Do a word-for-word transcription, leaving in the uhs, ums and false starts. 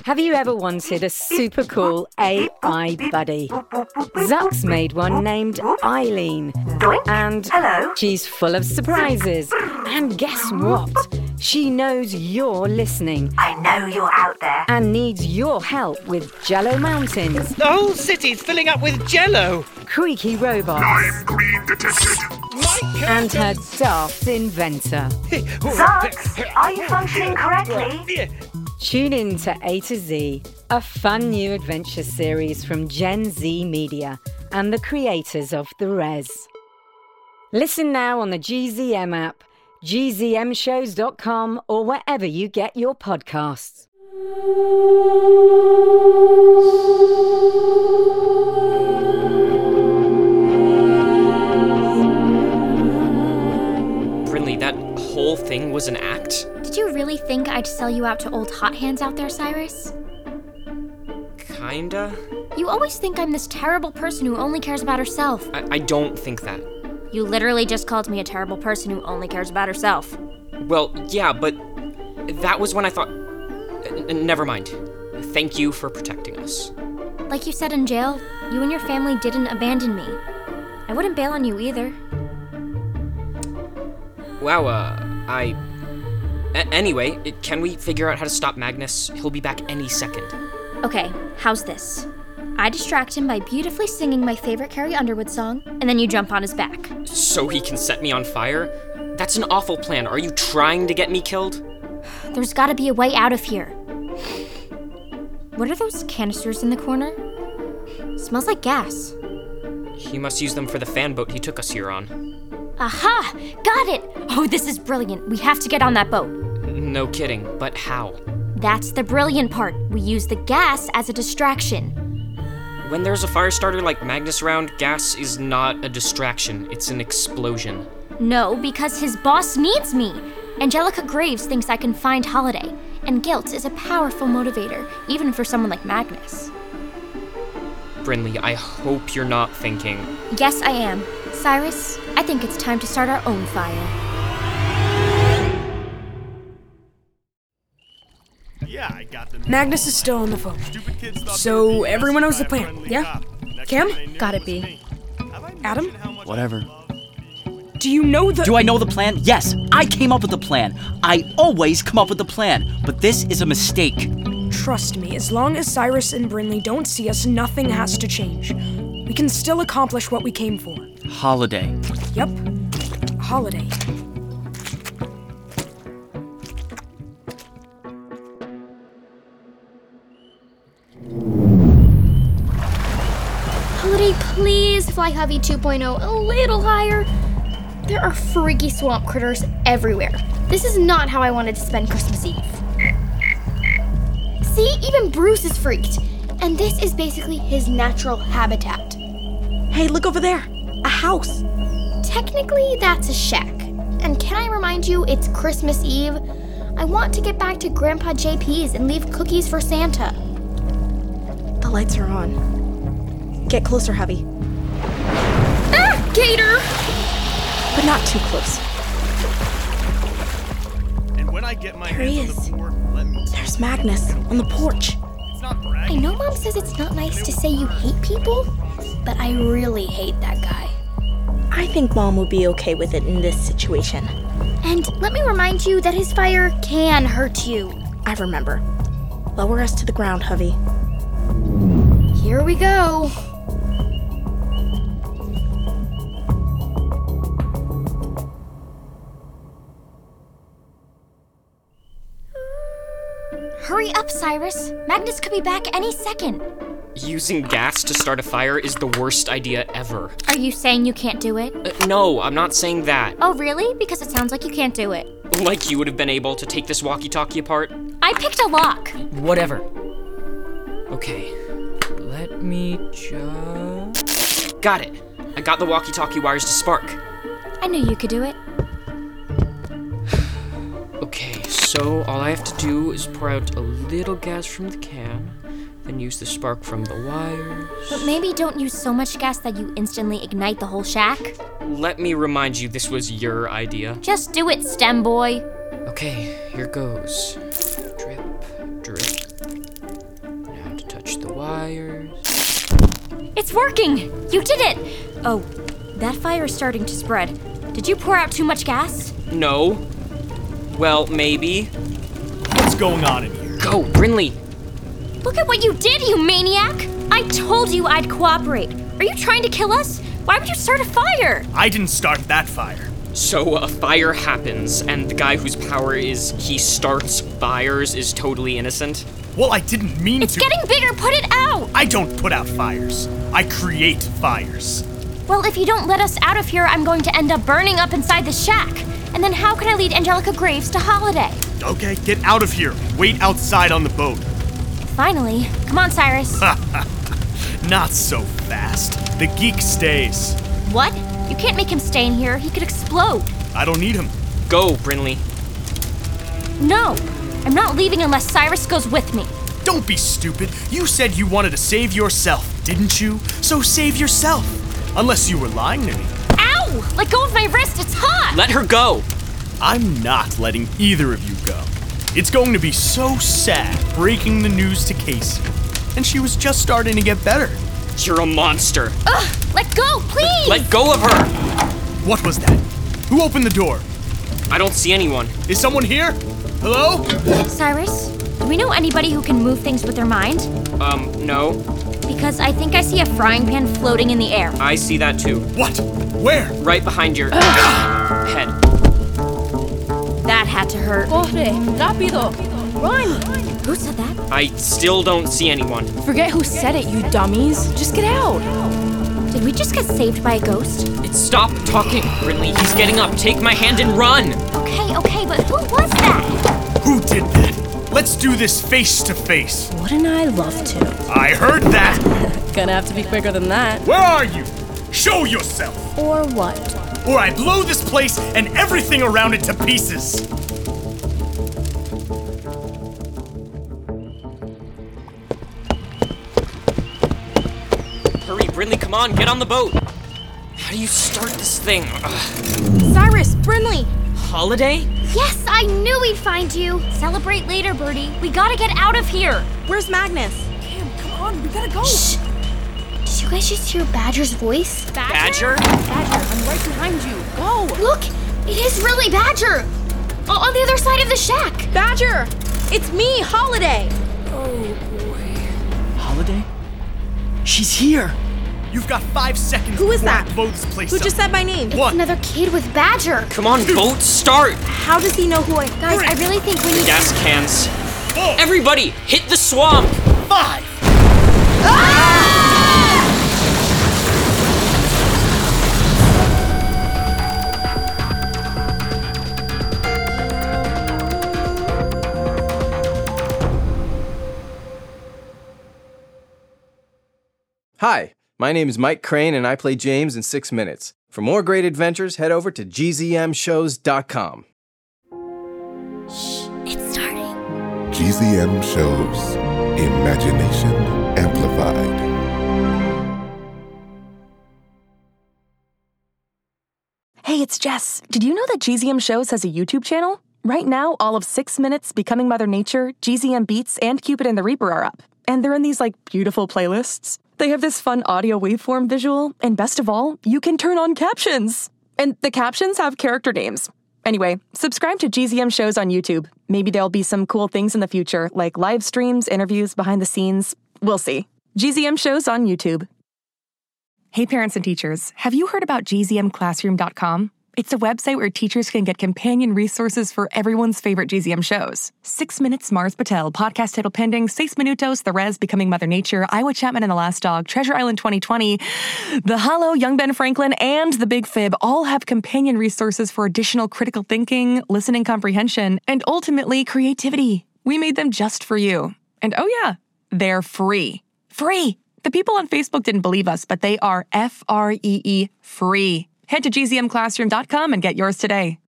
Have you ever wanted a super cool A I buddy? Zuck's made one named Eileen. And Hello? she's full of surprises. And guess what? She knows you're listening I know you're out there. and needs your help with Jello Mountains, The whole city's filling up with jello. creaky robots, I'm green detected. and her daft inventor. Zucks, are you functioning correctly? Tune in to A to Z, a fun new adventure series from Gen Z Media and the creators of The Res. Listen now on the G Z M app, G Z M shows dot com, or wherever you get your podcasts. Brinley, that whole thing was an act? Did you really think I'd sell you out to old hot hands out there, Cyrus? Kinda? You always think I'm this terrible person who only cares about herself. I, I don't think that. You literally just called me a terrible person who only cares about herself. Well, yeah, but that was when I thought... N- never mind. Thank you for protecting us. Like you said in jail, you and your family didn't abandon me. I wouldn't bail on you either. Wow, uh, I... A- anyway, can we figure out how to stop Magnus? He'll be back any second. Okay, how's this? I distract him by beautifully singing my favorite Carrie Underwood song, and then you jump on his back. So he can set me on fire? That's an awful plan. Are you trying to get me killed? There's gotta be a way out of here. What are those canisters in the corner? Smells like gas. He must use them for the fan boat he took us here on. Aha! Got it! Oh, this is brilliant. We have to get on that boat. No kidding, but how? That's the brilliant part. We use the gas as a distraction. When there's a fire starter like Magnus around, gas is not a distraction, it's an explosion. No, because his boss needs me. Angelica Graves thinks I can find Holiday, and guilt is a powerful motivator, even for someone like Magnus. Brinley, I hope you're not thinking... Yes, I am. Cyrus, I think it's time to start our own fire. Yeah, I got them. Magnus is still on the phone. So everyone knows the plan, yeah? Cam? Got it, B. Adam? Whatever. Do you know the- Do I know the plan? Yes, I came up with the plan. I always come up with the plan, but this is a mistake. Trust me, as long as Cyrus and Brinley don't see us, nothing has to change. We can still accomplish what we came for. Holiday. Yep. Holiday. Holiday, please fly Hovey two point oh a little higher. There are freaky swamp critters everywhere. This is not how I wanted to spend Christmas Eve. See, even Bruce is freaked. And this is basically his natural habitat. Hey, look over there. A house. Technically, that's a shack. And can I remind you, it's Christmas Eve? I want to get back to Grandpa J P's and leave cookies for Santa. The lights are on. Get closer, Hovey. Ah, Gator! But not too close. And when I get my There he hands is. on the board, let me There's Magnus on the porch. It's not I bragging. know Mom says it's not nice to say you hate people, but I really hate that guy. I think Mom would be okay with it in this situation. And let me remind you that his fire can hurt you. I remember. Lower us to the ground, Hovey. Here we go. Hurry up, Cyrus. Magnus could be back any second. Using gas to start a fire is the worst idea ever. Are you saying you can't do it? Uh, no, I'm not saying that. Oh, really? Because it sounds like you can't do it. Like you would have been able to take this walkie-talkie apart. I picked a lock. Whatever. Okay, let me just... Got it. I got the walkie-talkie wires to spark. I knew you could do it. Okay, so all I have to do is pour out a little gas from the can, then use the spark from the wires. But maybe don't use so much gas that you instantly ignite the whole shack. Let me remind you this was your idea. Just do it, STEM boy. Okay, here goes. Drip, drip, It's working! You did it! Oh, that fire is starting to spread. Did you pour out too much gas? No. Well, maybe. What's going on in here? Go, Brinley! Look at what you did, you maniac! I told you I'd cooperate. Are you trying to kill us? Why would you start a fire? I didn't start that fire. So a fire happens, and the guy whose power is he starts fires is totally innocent? Well, I didn't mean It's to. getting bigger, put it out! I don't put out fires. I create fires. Well, if you don't let us out of here, I'm going to end up burning up inside the shack. And then how can I lead Angelica Graves to Holiday? Okay, get out of here. Wait outside on the boat. Finally. Come on, Cyrus. Not so fast. The geek stays. What? You can't make him stay in here. He could explode. I don't need him. Go, Brinley. No. I'm not leaving unless Cyrus goes with me. Don't be stupid. You said you wanted to save yourself, didn't you? So save yourself. Unless you were lying to me. Ow! Let go of my wrist. It's hot! Let her go! I'm not letting either of you go. It's going to be so sad breaking the news to Casey. And she was just starting to get better. You're a monster. Ugh! Let go, please! Let go of her! What was that? Who opened the door? I don't see anyone. Is someone here? Hello? Cyrus, do we know anybody who can move things with their mind? Um, no. Because I think I see a frying pan floating in the air. I see that too. What? Where? Right behind your head. That had to hurt. Corre, rápido. Run. Who said that? I still don't see anyone. Forget who said it, you dummies. Just get out. Did we just get saved by a ghost? Stop talking, Brinley. He's getting up. Take my hand and run. Okay, okay, but who was that? Who did that? Let's do this face to face. Wouldn't I love to? I heard that. Gonna have to be quicker than that. Where are you? Show yourself. Or what? Or I blow this place and everything around it to pieces. Hurry, Brinley, come on, get on the boat. How do you start this thing? Ugh. Cyrus, Brinley. Holiday? Yes, I knew we'd find you. Celebrate later, Birdie. We gotta get out of here. Where's Magnus? Cam, come on, we gotta go. Shh. Did you guys just hear Badger's voice? Badger? Badger, I'm right behind you. Go. Look, it is really Badger. O- on the other side of the shack. Badger, it's me, Holiday. Holiday? She's here! You've got five seconds Who is before I that? blow this place Who up. just said my name? It's One. another kid with Badger. Come on, boat, start! How does he know who I... Guys, I really think we need Gas cans. Four, Everybody, hit the swamp! five. Hi, my name is Mike Crane and I play James in Six Minutes. For more great adventures, head over to G Z M shows dot com. Shh, it's starting. G Z M Shows. Imagination Amplified. Hey, it's Jess. Did you know that G Z M Shows has a YouTube channel? Right now, all of Six Minutes, Becoming Mother Nature, G Z M Beats, and Cupid and the Reaper are up. And they're in these, like, beautiful playlists. They have this fun audio waveform visual, and best of all, you can turn on captions. And the captions have character names. Anyway, subscribe to G Z M Shows on YouTube. Maybe there'll be some cool things in the future, like live streams, interviews, behind the scenes. We'll see. G Z M Shows on YouTube. Hey parents and teachers, have you heard about G Z M classroom dot com? It's a website where teachers can get companion resources for everyone's favorite G Z M shows. Six Minutes, Mars Patel, Podcast Title Pending, Seis Minutos, The Res, Becoming Mother Nature, Iowa Chapman and the Last Dog, Treasure Island twenty twenty, The Hollow, Young Ben Franklin, and The Big Fib all have companion resources for additional critical thinking, listening comprehension, and ultimately creativity. We made them just for you. And oh yeah, they're free. Free! The people on Facebook didn't believe us, but they are F R E E free. Head to G Z M classroom dot com and get yours today.